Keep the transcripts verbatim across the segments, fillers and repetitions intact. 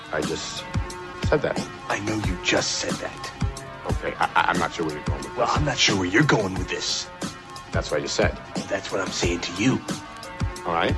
I just said that. I know you just said that. Okay, I, I'm not sure where you're going with this. Well, I'm not sure where you're going with this. That's what I just said. That's what I'm saying to you. All right?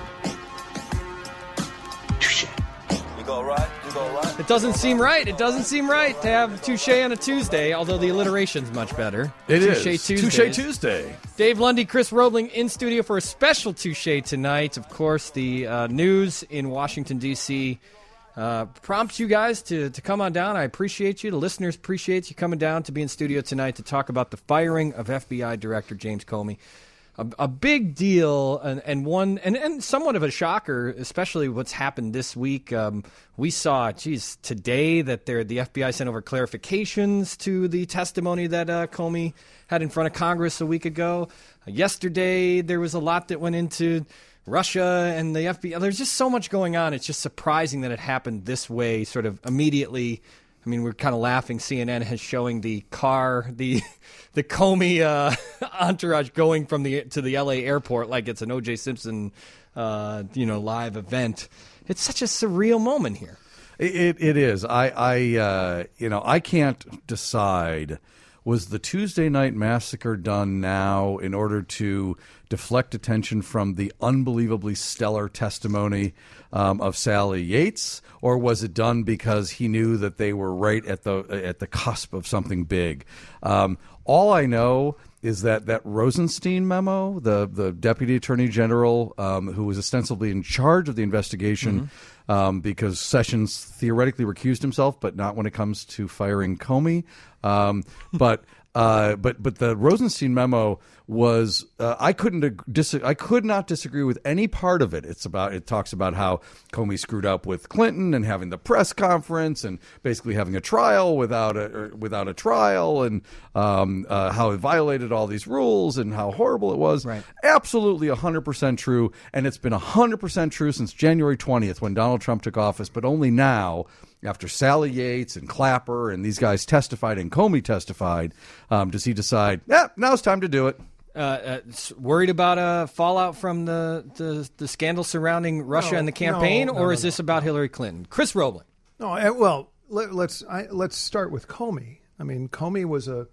Touche. You go right, you go right. It doesn't seem right. It doesn't seem right to have touche on a Tuesday, although the alliteration's much better. It touche is. Tuesdays. Touche Tuesday. Dave Lundy, Chris Roebling in studio for a special touche tonight. Of course, the uh, news in Washington, D C Uh, prompts you guys to, to come on down. I appreciate you. The listeners appreciate you coming down to be in studio tonight to talk about the firing of F B I Director James Comey. A, a big deal and, and one and, and somewhat of a shocker, especially what's happened this week. Um, we saw, geez, today that there, the F B I sent over clarifications to the testimony that uh, Comey had in front of Congress a week ago. Uh, yesterday, there was a lot that went into Russia and the F B I. There's just so much going on. It's just surprising that it happened this way, sort of immediately. I mean, we're kind of laughing. C N N is showing the car, the the Comey uh, entourage going from the to the L A airport like it's an O J Simpson, uh, you know, live event. It's such a surreal moment here. It it is. I I uh, you know I can't decide. Was the Tuesday night massacre done now in order to deflect attention from the unbelievably stellar testimony um, of Sally Yates, or was it done because he knew that they were right at the at the cusp of something big? Um, all I know is that that Rosenstein memo, the the Deputy Attorney General, um, who was ostensibly in charge of the investigation, mm-hmm. um, because Sessions theoretically recused himself, but not when it comes to firing Comey. Um, but uh, but but the Rosenstein memo was uh, I couldn't ag- dis- I could not disagree with any part of it. It's about it talks about how Comey screwed up with Clinton and having the press conference and basically having a trial without a without a trial and um, uh, how it violated all these rules and how horrible it was. Right. Absolutely one hundred percent true, and it's been one hundred percent true since January twentieth when Donald Trump took office, but only now, after Sally Yates and Clapper and these guys testified and Comey testified, um, does he decide, yeah, now it's time to do it. Uh, uh, worried about a fallout from the, the, the scandal surrounding Russia no, and the campaign, no, no, or no, is this no, about no. Hillary Clinton? Chris Roebling. No, I, well, let, let's I, let's start with Comey. I mean, Comey was a,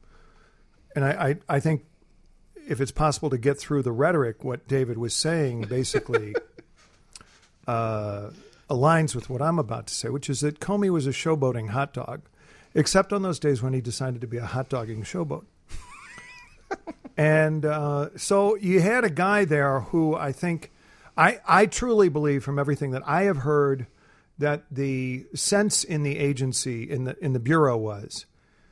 and I, I, I think if it's possible to get through the rhetoric, what David was saying basically uh, aligns with what I'm about to say, which is that Comey was a showboating hot dog, except on those days when he decided to be a hot dogging showboat. And uh, so you had a guy there who I think, I, I truly believe from everything that I have heard that the sense in the agency, in the in the Bureau was,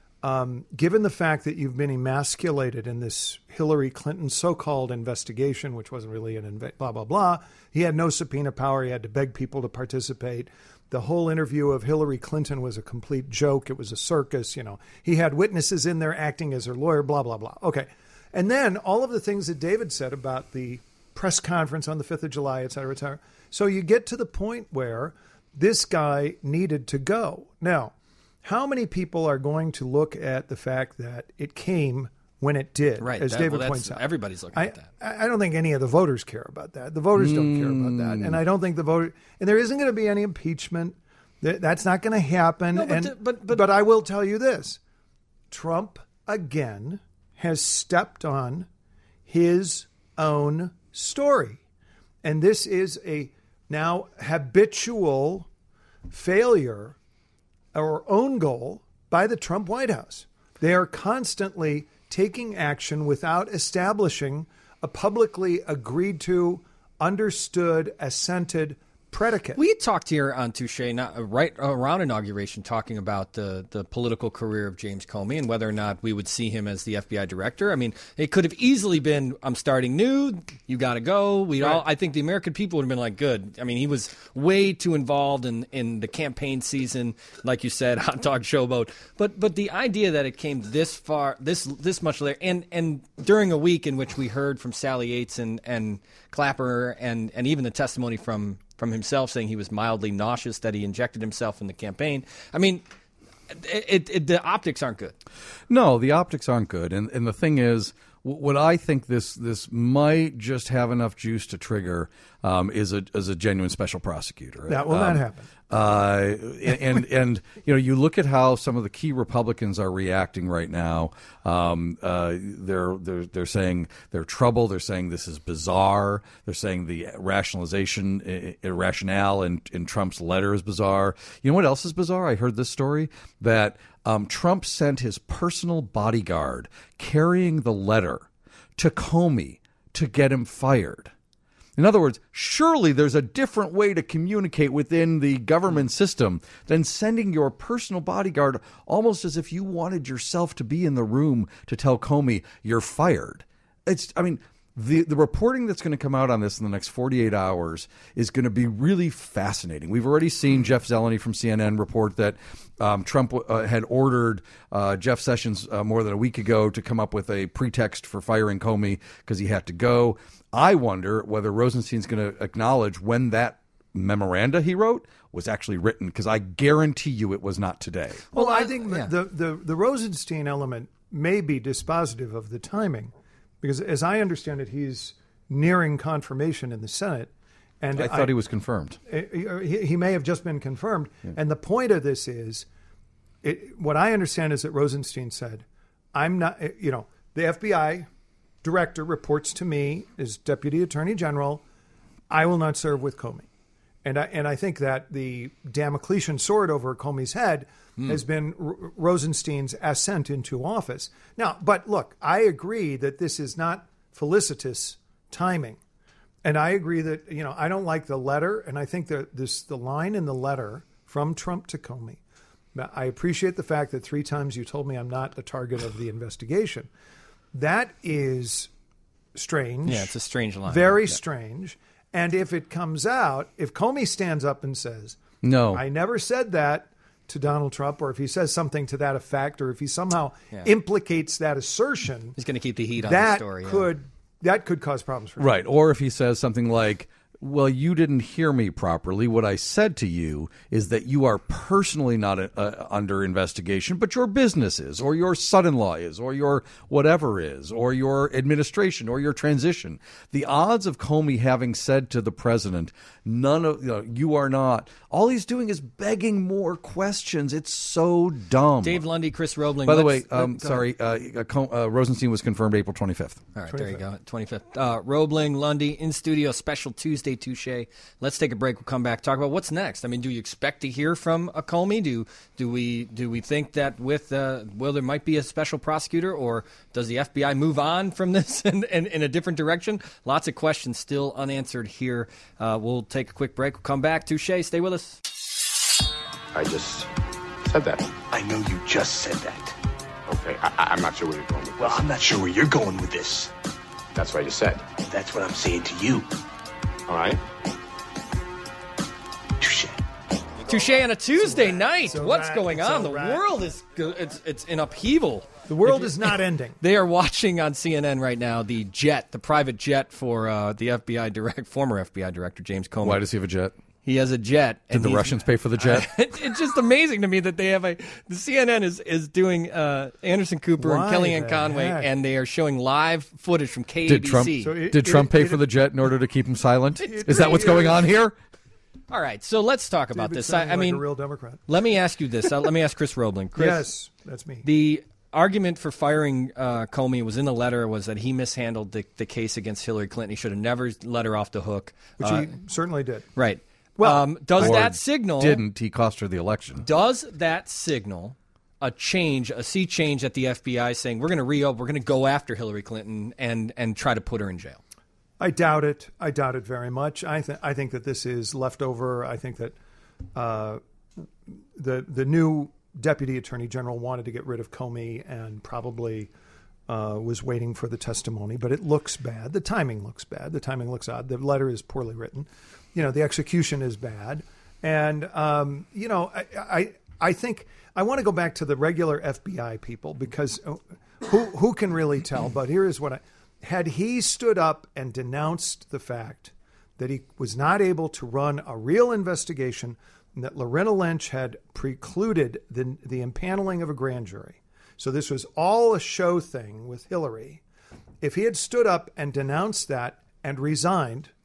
um, given the fact that you've been emasculated in this Hillary Clinton so-called investigation, which wasn't really an inv- blah, blah, blah. He had no subpoena power. He had to beg people to participate. The whole interview of Hillary Clinton was a complete joke. It was a circus. You know, he had witnesses in there acting as her lawyer, blah, blah, blah. Okay. And then all of the things that David said about the press conference on the fifth of July, et cetera, et cetera. So you get to the point where this guy needed to go. Now, how many people are going to look at the fact that it came when it did, Right. as that, David well, points out? Everybody's looking I, at that. I don't think any of the voters care about that. The voters don't care about that. And I don't think the voter, and there isn't going to be any impeachment. That, that's not going to happen. No, but and, the- but- but- but I will tell you this. Trump, again, has stepped on his own story. And this is a now habitual failure or own goal by the Trump White House. They are constantly taking action without establishing a publicly agreed to, understood, assented predicate. We talked here on Touche, not, uh, right around inauguration, talking about the, the political career of James Comey and whether or not we would see him as the F B I director. I mean, it could have easily been, I'm starting new, you got to go. We Right. all, I think the American people would have been like, good. I mean, he was way too involved in, in the campaign season, like you said, hot dog showboat. But but the idea that it came this far, this this much later, and, and during a week in which we heard from Sally Yates and, and Clapper and, and even the testimony from from himself saying he was mildly nauseous, that he injected himself in the campaign. I mean, it, it, it, the optics aren't good. No, the optics aren't good. And and the thing is, what I think this this might just have enough juice to trigger um, is a is a genuine special prosecutor. That will um, not happen. Uh, and and you know, you look at how some of the key Republicans are reacting right now. Um, uh, they're they're they're saying they're troubled. They're saying this is bizarre. They're saying the rationalization, uh, rationale in, in Trump's letter is bizarre. You know what else is bizarre? I heard this story that um, Trump sent his personal bodyguard carrying the letter to Comey to get him fired. In other words, surely there's a different way to communicate within the government system than sending your personal bodyguard almost as if you wanted yourself to be in the room to tell Comey you're fired. It's, I mean, the, the reporting that's going to come out on this in the next forty-eight hours is going to be really fascinating. We've already seen Jeff Zeleny from C N N report that um, Trump uh, had ordered uh, Jeff Sessions uh, more than a week ago to come up with a pretext for firing Comey because he had to go. I wonder whether Rosenstein's going to acknowledge when that memoranda he wrote was actually written, because I guarantee you it was not today. Well, Well, I I- think yeah. the, the, the Rosenstein element may be dispositive of the timing, because as I understand it, he's nearing confirmation in the Senate. And I thought he was confirmed. He, he may have just been confirmed. Yeah. And the point of this is, it, what I understand is that Rosenstein said, I'm not, you know, the F B I director reports to me as Deputy Attorney General. I will not serve with Comey. And I, and I think that the Damocletian sword over Comey's head mm. has been R- Rosenstein's ascent into office. Now, but look, I agree that this is not felicitous timing. And I agree that, you know, I don't like the letter. And I think that this, the line in the letter from Trump to Comey, I appreciate the fact that three times you told me I'm not the target of the investigation. That is strange. Yeah, it's a strange line. Very yeah. strange. And if it comes out, if Comey stands up and says, no, I never said that to Donald Trump, or if he says something to that effect, or if he somehow yeah. implicates that assertion, he's going to keep the heat on that the story. Could, yeah. that could cause problems for him. Right. Or if he says something like, well, you didn't hear me properly. What I said to you is that you are personally not uh, under investigation, but your business is, or your son-in-law is, or your whatever is, or your administration, or your transition. The odds of Comey having said to the president, none of, you know, you are not, all he's doing is begging more questions. It's so dumb. Dave Lundy, Chris Roebling. By the way, uh, um, sorry, uh, uh, Rosenstein was confirmed April twenty-fifth. All right, there you go, twenty-fifth. Uh, Roebling, Lundy, in studio, special Tuesday Touche. Let's take a break. We'll come back, talk about what's next. I mean, do you expect to hear from a Comey? Do do we do we think that with uh, well, there might be a special prosecutor, or does the F B I move on from this and in, in, in a different direction? Lots of questions still unanswered here. Uh, we'll take a quick break. We'll come back. Touche. Stay with us. I just said that. I know you just said that. Okay, I, I- I'm not sure where you're going with Well, this. I'm not sure where you're going with this. That's what I just said. That's what I'm saying to you. All right? Touche. Touche on a Tuesday So night. so What's right, going on? so The right. world is go- it's it's in upheaval. The world is not ending. They are watching on C N N right now the jet, the private jet for uh, the F B I direct, former F B I director James Comey. Why does he have a jet? He has a jet. Did and the he's- Russians pay for the jet? It, it's just amazing to me that they have a. The C N N is is doing uh, Anderson Cooper Why and Kellyanne the Conway, heck? and they are showing live footage from K A Did B Trump, C. So it- did Trump pay it- for the jet in order to keep him silent? Is that what's going on here? All right, so let's talk about David this. sounding I, I like mean, a real Democrat. let me ask you this. Uh, let me ask Chris Roebling. Chris, Yes, that's me. the argument for firing uh, Comey was in the letter was that he mishandled the, the case against Hillary Clinton. He should have never let her off the hook. Which Uh, he certainly did. right. Well, um, does Or that signal Didn't he cost her the election? Does that signal a change, a sea change at the F B I saying we're going to reopen, we're going to go after Hillary Clinton and and try to put her in jail? I doubt it. I doubt it very much. I think I think that this is leftover. I think that uh, the the new deputy attorney general wanted to get rid of Comey and probably uh, was waiting for the testimony. But it looks bad. The timing looks bad. The timing looks odd. The letter is poorly written. You know, the execution is bad. And um, you know, I, I I think I want to go back to the regular F B I people because who who can really tell? But here is what I. Had he stood up and denounced the fact that he was not able to run a real investigation and that Loretta Lynch had precluded the, the impaneling of a grand jury, so this was all a show thing with Hillary, if he had stood up and denounced that and resigned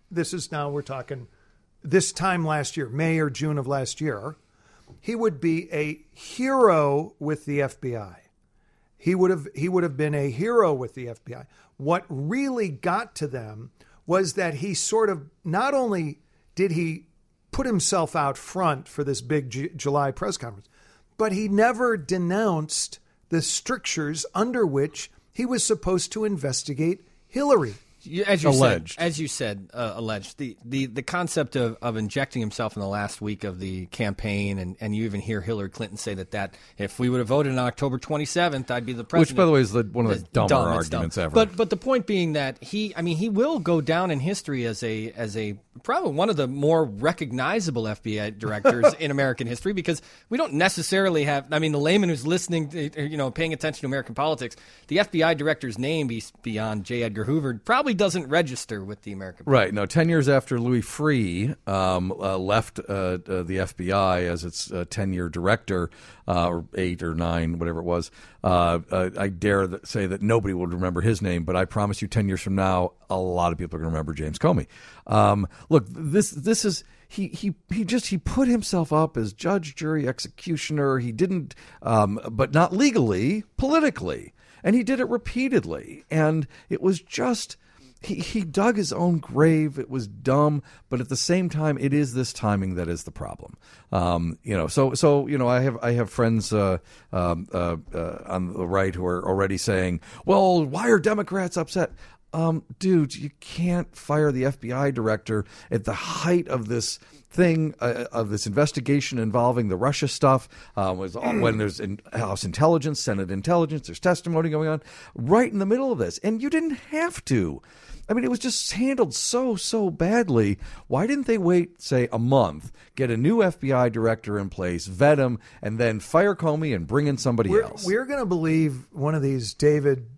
this is now we're talking this time last year, May or June of last year, he would be a hero with the F B I. He would have he would have been a hero with the F B I. What really got to them was that he sort of not only did he put himself out front for this big G- July press conference, but he never denounced the strictures under which he was supposed to investigate Hillary. As you alleged. said, as you said, uh, alleged. The, the the concept of, of injecting himself in the last week of the campaign, and, and you even hear Hillary Clinton say that, that if we would have voted on October twenty-seventh, I'd be the president. Which, by the way, is the, one of the It's dumber dumb, it's arguments dumb. ever. But but the point being that he, I mean, he will go down in history as a as a probably one of the more recognizable F B I directors in American history, because we don't necessarily have. I mean, the layman who's listening, to, you know, paying attention to American politics, the F B I director's name beyond J. Edgar Hoover probably doesn't register with the American public. Right. No, ten years after Louis Freeh um, uh, left uh, uh, the F B I as its uh, ten-year director, uh, or eight or nine, whatever it was, uh, uh, I dare th- say that nobody will remember his name, but I promise you ten years from now, a lot of people are going to remember James Comey. Um, look, this this is... He he he just he put himself up as judge, jury, executioner. He didn't, um, but not legally, politically, and he did it repeatedly. And it was just... He he dug his own grave. It was dumb, but at the same time, it is this timing that is the problem. Um, you know, so so you know, I have I have friends uh, um, uh, uh, on the right who are already saying, "Well, why are Democrats upset?" Um, dude, you can't fire the F B I director at the height of this thing, uh, of this investigation involving the Russia stuff, uh, was when there's in House intelligence, Senate intelligence, there's testimony going on right in the middle of this. And you didn't have to. I mean, it was just handled so, so badly. Why didn't they wait, say, a month, get a new F B I director in place, vet him, and then fire Comey and bring in somebody we're, else? We're going to believe one of these David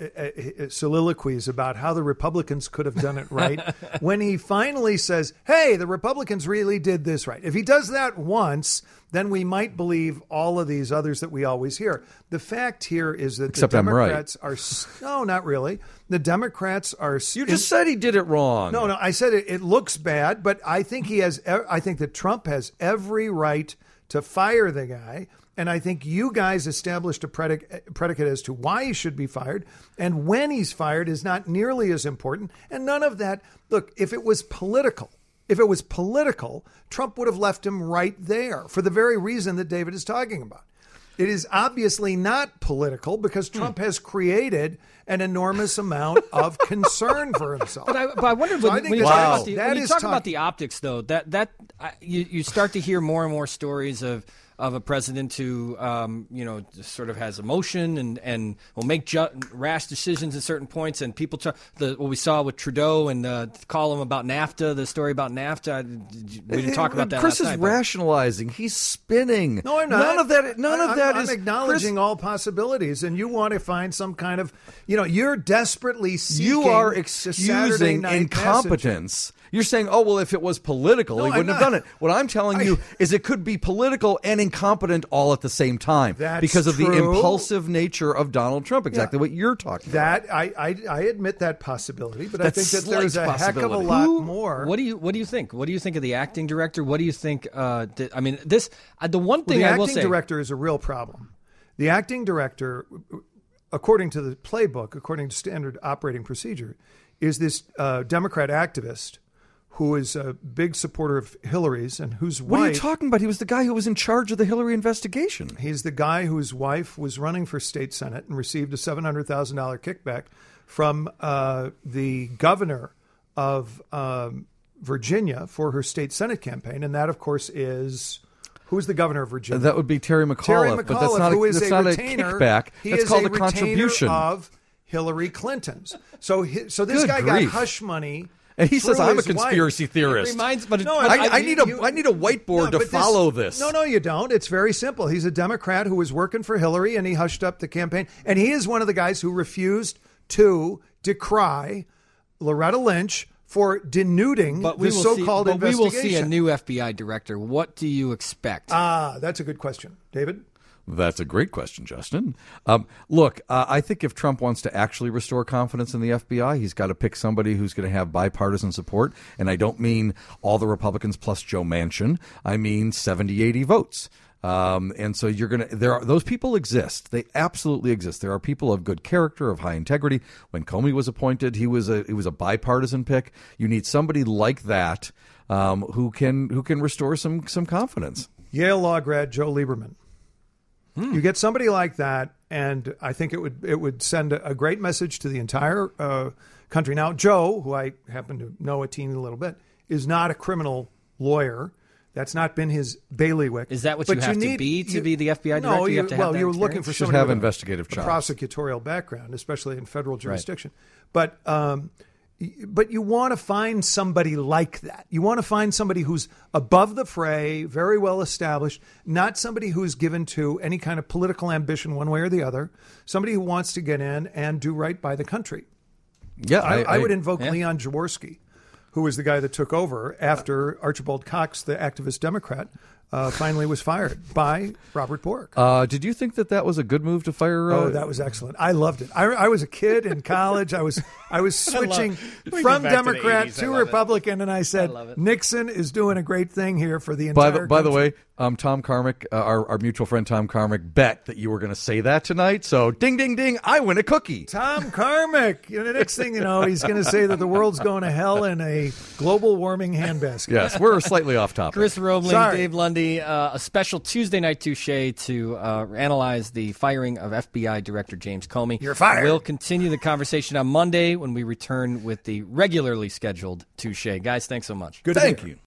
soliloquies about how the Republicans could have done it right when he finally says, hey, the Republicans really did this right. If he does that once, then we might believe all of these others that we always hear. The fact here is that Except the I'm right. Democrats are no, not really. The Democrats are. You just said he did it wrong. No, no, I said it, it looks bad, but I think he has. I think that Trump has every right to fire the guy. And I think you guys established a predic- predicate as to why he should be fired. And when he's fired is not nearly as important. And none of that. Look, if it was political, if it was political, Trump would have left him right there for the very reason that David is talking about. It is obviously not political because Trump has created an enormous amount of concern for himself. But I, but I wondered So when, I think when you that talk, is- about the, that when you is talk talk- about the optics, though, that that I, you you start to hear more and more stories of. of a president who, um, you know, just sort of has emotion and, and will make ju- rash decisions at certain points. And people, try, the, what we saw with Trudeau and uh, call him about NAFTA, the story about NAFTA, we didn't talk about that Chris last is night, but- rationalizing. He's spinning. No, I'm not. None of that. None I, of that I'm, is I'm acknowledging Chris, all possibilities, and you want to find some kind of, you know, you're desperately seeking. you are the Saturday excusing night incompetence. You're saying, oh, well, if it was political, No, he I'm wouldn't have not. done it. What I'm telling I- you is it could be political and incompetent all at the same time That's because of the true. impulsive nature of Donald Trump. Exactly Yeah. what you're talking about. That I, I I admit that possibility, but That's I think that slight there's a heck of a possibility. lot Who- more. What do you What do you think? What do you think of the acting director? What do you think? Uh, that, I mean, this uh, the one Well, thing the I will acting say. director is a real problem. The acting director, according to the playbook, according to standard operating procedure, is this uh, Democrat activist who is a big supporter of Hillary's and whose What wife. are you talking about? He was the guy who was in charge of the Hillary investigation. He's the guy whose wife was running for state senate and received a seven hundred thousand dollars kickback from uh, the governor of um, Virginia for her state senate campaign. And that, of course, is who's the governor of Virginia? That would be Terry McAuliffe, Terry but that's McAuliffe, not a, who is that's a not retainer. a kickback. He That's is called a a contribution. retainer of Hillary Clinton's. So, he, so this Good guy grief. got hush money. And he says, through I'm a his wife. conspiracy theorist. It reminds, but No, but I, I you- need a you- I need a whiteboard No, to but follow this. No, no, you don't. It's very simple. He's a Democrat who was working for Hillary, and he hushed up the campaign. And he is one of the guys who refused to decry Loretta Lynch for denuding but we the will so-called see, but we investigation. will see a new F B I director. What do you expect? Ah, that's a good question, David. That's a great question, Justin. Um, look, uh, I think if Trump wants to actually restore confidence in the F B I, he's got to pick somebody who's going to have bipartisan support. And I don't mean all the Republicans plus Joe Manchin. I mean seventy, eighty votes. Um, and so you're going to, there are, those people exist. They absolutely exist. There are people of good character, of high integrity. When Comey was appointed, he was a, it was a bipartisan pick. You need somebody like that, um, who can, who can restore some, some confidence. Yale law grad Joe Lieberman. Hmm. You get somebody like that, and I think it would, it would send a, a great message to the entire, uh, country. Now, Joe, who I happen to know a teeny little bit, is not a criminal lawyer. That's not been his bailiwick. Is that what but you have you need, to be to you, be the F B I director? No, you, you have to have well, that you're experience? looking for Should somebody have with investigative a, a chops. prosecutorial background, especially in federal jurisdiction. Right. But um, but you want to find somebody like that. You want to find somebody who's above the fray, very well established, not somebody who's given to any kind of political ambition one way or the other. Somebody who wants to get in and do right by the country. Yeah, I, I, I would I, invoke yeah. Leon Jaworski, who was the guy that took over after Archibald Cox, the activist Democrat, uh, finally was fired by Robert Bork. Uh, did you think that that was a good move to fire? Uh, oh, that was excellent. I loved it. I, I was a kid in college. I was I was switching we from get back to the Democrat eighties. I to love it. Republican, and I said, love it. Nixon is doing a great thing here for the By entire the, by the country. way, um, Tom Carmack, uh, our, our mutual friend Tom Carmack, bet that you were going to say that tonight. So ding, ding, ding, I win a cookie. Tom Carmack. You know, the next thing you know, he's going to say that the world's going to hell in a global warming handbasket. Yes, we're slightly off topic. Chris Roebling, Sorry. Dave Lundy, uh, a special Tuesday night touche to uh, analyze the firing of F B I Director James Comey. You're fired. We'll continue the conversation on Monday when we return with the regularly scheduled touche. Guys, thanks so much. Good to Thank hear. you.